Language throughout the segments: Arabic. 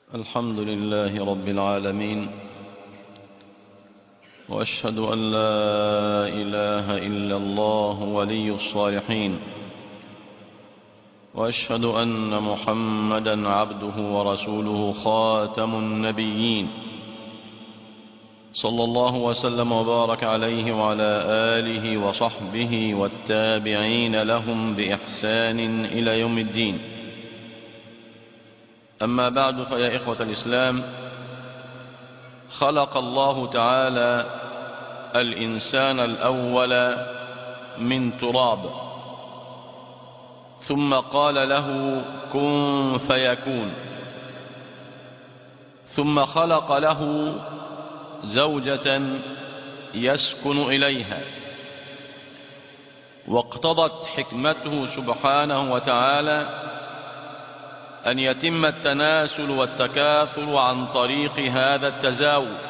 الحمد لله رب العالمين، وأشهد أن لا إله إلا الله ولي الصالحين، وأشهد أن محمدا عبده ورسوله خاتم النبيين، صلى الله وسلم وبارك عليه وعلى آله وصحبه والتابعين لهم بإحسان إلى يوم الدين. أما بعد، فيا إخوة الإسلام، خلق الله تعالى الإنسان الأول من تراب، ثم قال له كن فيكون، ثم خلق له زوجة يسكن إليها، واقتضت حكمته سبحانه وتعالى أن يتم التناسل والتكاثر عن طريق هذا التزاوج،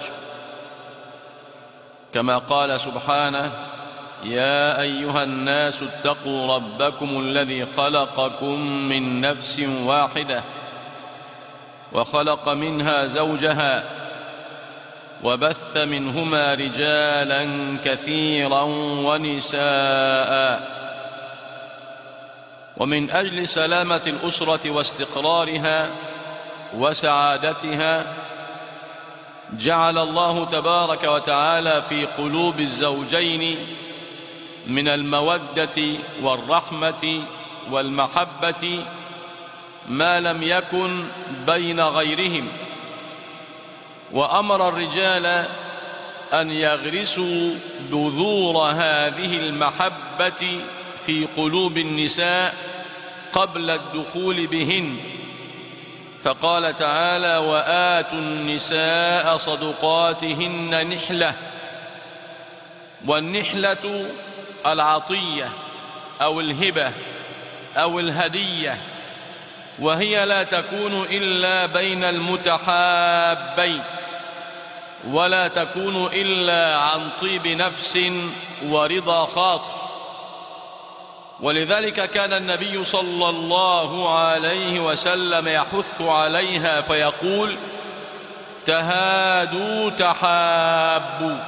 كما قال سبحانه: يا أيها الناس اتقوا ربكم الذي خلقكم من نفس واحدة وخلق منها زوجها وبث منهما رجالا كثيرا ونساء. ومن أجل سلامة الأسرة واستقرارها وسعادتها جعل الله تبارك وتعالى في قلوب الزوجين من المودة والرحمة والمحبة ما لم يكن بين غيرهم، وأمر الرجال أن يغرسوا بذور هذه المحبة في قلوب النساء قبل الدخول بهن، فقال تعالى: وآتوا النساء صدقاتهن نحلة. والنحلة العطية أو الهبة أو الهدية، وهي لا تكون إلا بين المتحابين، ولا تكون إلا عن طيب نفس ورضا خاطر. ولذلك كان النبي صلى الله عليه وسلم يحث عليها فيقول: تهادوا تحابوا.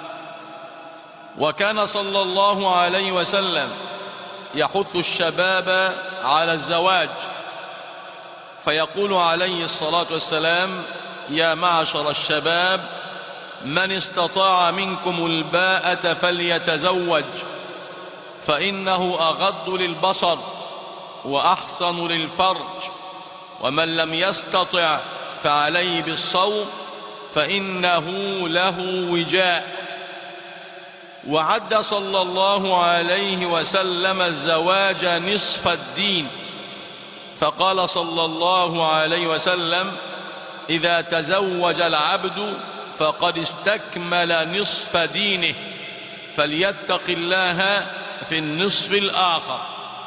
وكان صلى الله عليه وسلم يحث الشباب على الزواج، فيقول عليه الصلاة والسلام: يا معشر الشباب، من استطاع منكم الباءة فليتزوج، فإنه أغض للبصر وأحصن للفرج، ومن لم يستطع فعليه بالصوم فإنه له وجاء. وعد صلى الله عليه وسلم الزواج نصف الدين، فقال صلى الله عليه وسلم: إذا تزوج العبد فقد استكمل نصف دينه، فليتق الله في النصف الآخر.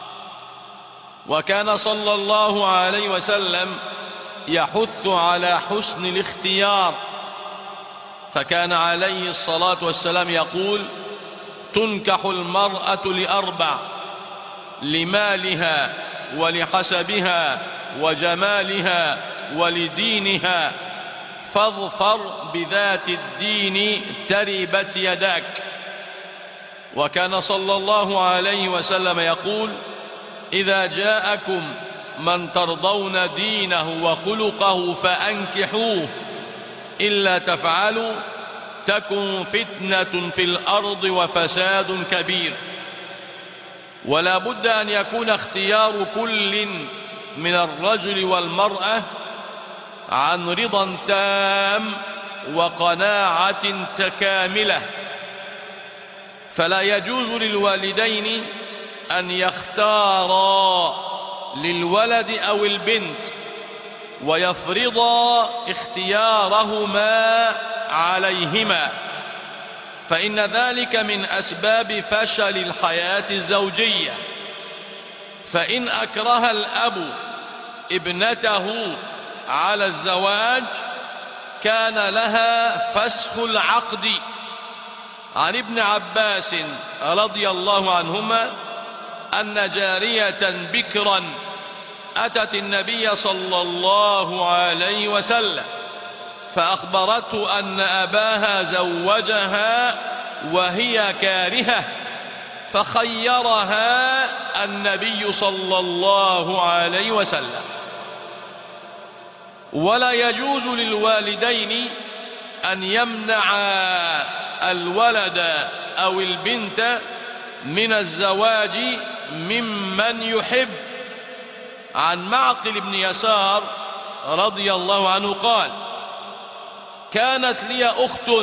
وكان صلى الله عليه وسلم يحث على حسن الاختيار، فكان عليه الصلاة والسلام يقول: تنكح المرأة لأربع: لمالها ولحسبها وجمالها ولدينها، فاظفر بذات الدين تربت يداك. وكان صلى الله عليه وسلم يقول: إذا جاءكم من ترضون دينه وخلقه فأنكحوه، إلا تفعلوا تكن فتنة في الأرض وفساد كبير. ولا بد أن يكون اختيار كل من الرجل والمرأة عن رضا تام وقناعة كاملة، فلا يجوز للوالدين أن يختارا للولد أو البنت ويفرضا اختيارهما عليهما، فإن ذلك من أسباب فشل الحياة الزوجية. فإن أكره الأب ابنته على الزواج كان لها فسخ العقد. عن ابن عباس رضي الله عنهما أن جارية بكرا أتت النبي صلى الله عليه وسلم فأخبرته أن أباها زوجها وهي كارهة، فخيرها النبي صلى الله عليه وسلم. ولا يجوز للوالدين أن يمنعا الولد أو البنت من الزواج ممن يحب. عن معقل بن يسار رضي الله عنه قال: كانت لي أخت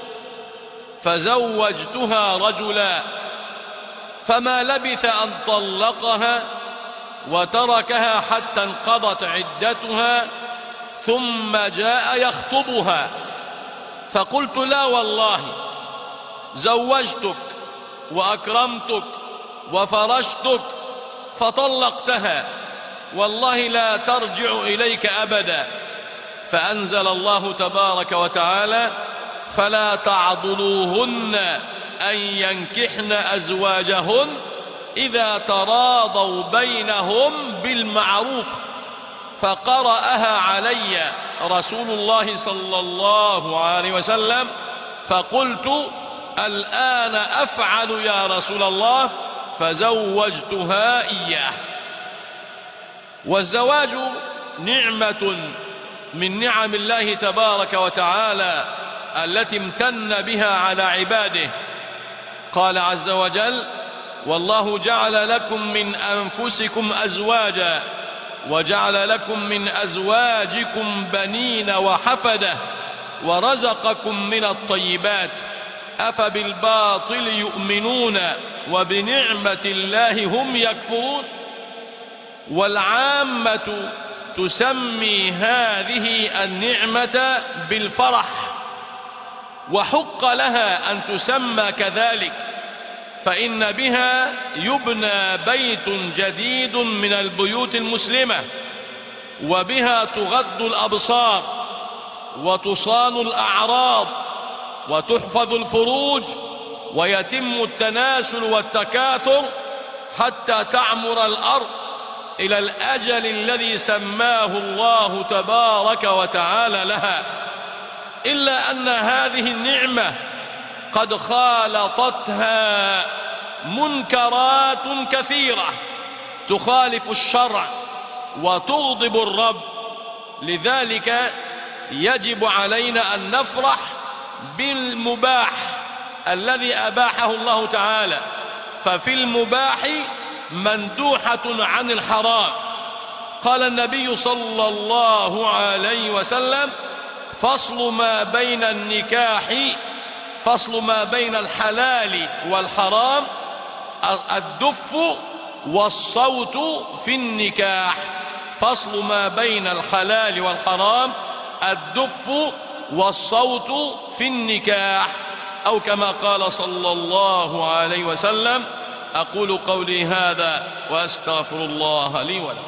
فزوجتها رجلا، فما لبث أن طلقها وتركها حتى انقضت عدتها، ثم جاء يخطبها، فقلت: لا والله، زوجتك وأكرمتك وفرشتك فطلقتها، والله لا ترجع إليك أبدا. فأنزل الله تبارك وتعالى: فلا تعضلوهن أن ينكحن أزواجهن إذا تراضوا بينهم بالمعروف. فقرأها علي رسول الله صلى الله عليه وسلم، فقلت: الآن أفعل يا رسول الله، فزوجتها إياه. والزواج نعمة من نعم الله تبارك وتعالى التي امتن بها على عباده. قال عز وجل: والله جعل لكم من أنفسكم أزواجا وجعل لكم من أزواجكم بنين وحفدة ورزقكم من الطيبات أفبالباطل يؤمنون وبنعمة الله هم يكفرون. والعامة تسمي هذه النعمة بالفرح، وحق لها أن تسمى كذلك، فإن بها يبنى بيت جديد من البيوت المسلمة، وبها تغض الأبصار وتصان الأعراض وتحفظ الفروج ويتم التناسل والتكاثر حتى تعمر الأرض إلى الأجل الذي سماه الله تبارك وتعالى لها. إلا أن هذه النعمة قد خالطتها منكرات كثيرة تخالف الشرع وتغضب الرب. لذلك يجب علينا أن نفرح بالمباح الذي أباحه الله تعالى، ففي المباح مندوحة عن الحرام. قال النبي صلى الله عليه وسلم: فصل ما بين النكاح، فصل ما بين الحلال والحرام الدف والصوت في النكاح. فصل ما بين الحلال والحرام الدف والصوت في النكاح، أو كما قال صلى الله عليه وسلم. أقول قولي هذا وأستغفر الله لي ولكم.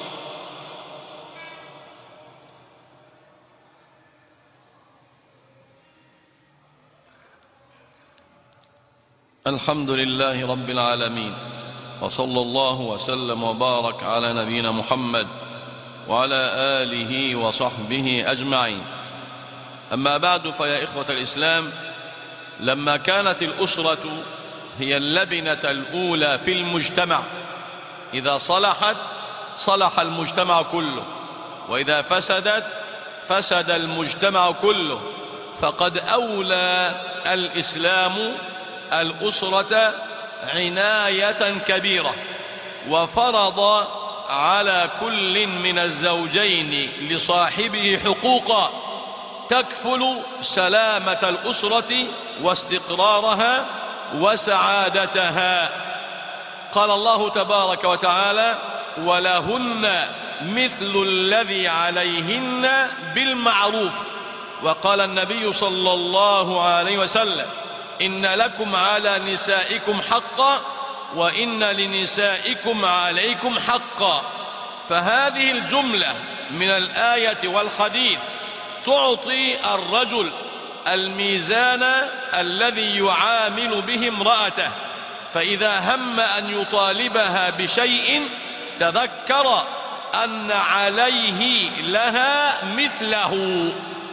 الحمد لله رب العالمين، وصلى الله وسلم وبارك على نبينا محمد وعلى آله وصحبه أجمعين. أما بعد، فيا إخوة الإسلام، لما كانت الأسرة هي اللبنة الأولى في المجتمع، إذا صلحت صلح المجتمع كله، وإذا فسدت فسد المجتمع كله. فقد أولى الإسلام الأسرة عناية كبيرة، وفرض على كل من الزوجين لصاحبه حقوقا تكفل سلامة الأسرة واستقرارها وسعادتها. قال الله تبارك وتعالى: ولهن مثل الذي عليهن بالمعروف. وقال النبي صلى الله عليه وسلم: إن لكم على نسائكم حقا وإن لنسائكم عليكم حقا. فهذه الجملة من الآية والحديث تعطي الرجل الميزان الذي يعامل به امرأته، فإذا هم أن يطالبها بشيء تذكر أن عليه لها مثله.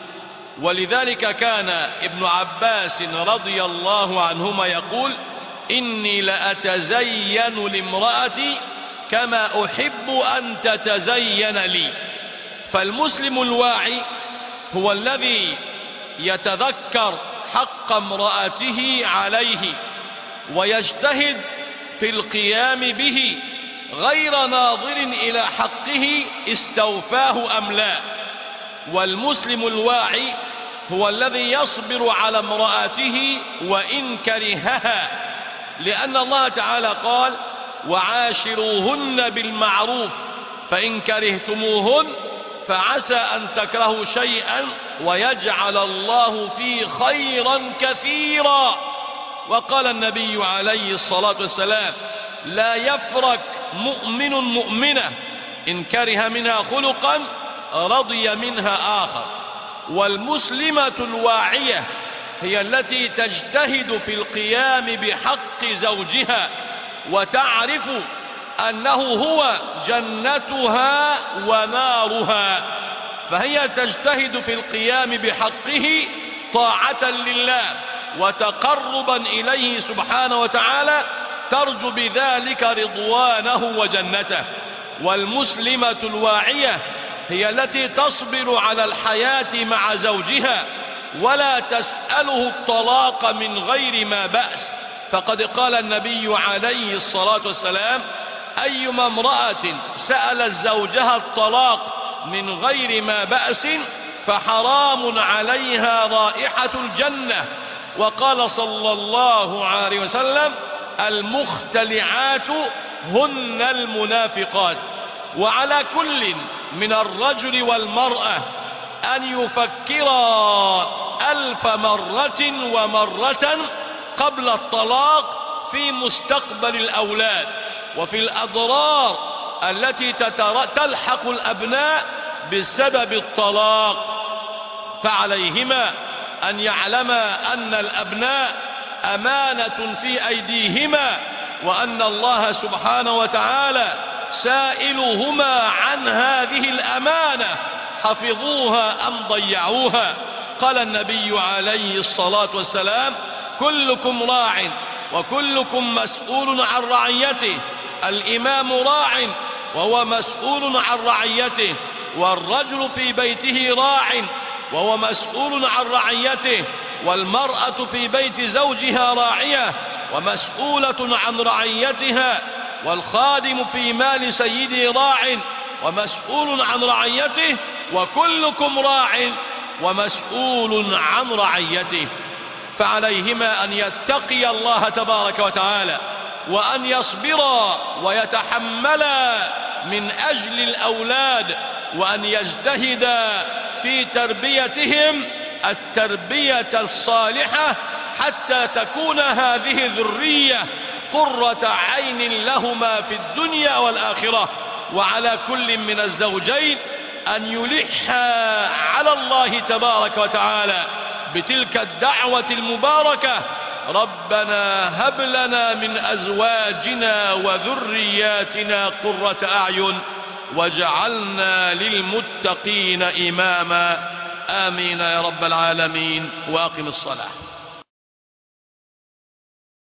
ولذلك كان ابن عباس رضي الله عنهما يقول: إني لأتزين لامرأتي كما أحب أن تتزين لي. فالمسلم الواعي هو الذي يتذكر حق امرأته عليه ويجتهد في القيام به غير ناظر إلى حقه استوفاه أم لا. والمسلم الواعي هو الذي يصبر على امرأته وإن كرهها، لأن الله تعالى قال: وعاشروهن بالمعروف فإن كرهتموهن فعسى أن تكرهوا شيئا ويجعل الله فيه خيرا كثيرا. وقال النبي عليه الصلاة والسلام: لا يفرق مؤمن مؤمنة إن كره منها خلقا رضي منها آخر. والمسلمة الواعية هي التي تجتهد في القيام بحق زوجها وتعرف أنه هو جنتها ونارها، فهي تجتهد في القيام بحقه طاعة لله وتقربا إليه سبحانه وتعالى، ترجو بذلك رضوانه وجنته. والمسلمة الواعية هي التي تصبر على الحياة مع زوجها ولا تسأله الطلاق من غير ما بأس. فقد قال النبي عليه الصلاة والسلام: أيما امرأة سألت زوجها الطلاق من غير ما بأس فحرام عليها رائحة الجنة. وقال صلى الله عليه وسلم: المختلعات هن المنافقات. وعلى كل من الرجل والمرأة أن يفكرا 1000 مرة ومرة قبل الطلاق في مستقبل الأولاد وفي الأضرار التي تلحق الأبناء بسبب الطلاق. فعليهما أن يعلما أن الأبناء أمانة في أيديهما، وأن الله سبحانه وتعالى سائلهما عن هذه الأمانة، حفظوها أم ضيعوها. قال النبي عليه الصلاة والسلام: كلكم راع وكلكم مسؤول عن رعيته. الإمام راع وهو مسؤول عن رعيته، والرجل في بيته راع وهو مسؤول عن رعيته، والمرأة في بيت زوجها راعية ومسؤولة عن رعيتها، والخادم في مال سيده راع ومسؤول عن رعيته، وكلكم راع ومسؤول عن رعيته. فعليهما أن يتقي الله تبارك وتعالى، وأن يصبرا ويتحملا من أجل الأولاد، وأن يجتهدا في تربيتهم التربية الصالحة حتى تكون هذه الذرية قرة عين لهما في الدنيا والآخرة. وعلى كل من الزوجين أن يلح على الله تبارك وتعالى بتلك الدعوة المباركة: ربنا هب لنا من أزواجنا وذرياتنا قرة أعين واجعلنا للمتقين إماما. آمين يا رب العالمين. وأقم الصلاة.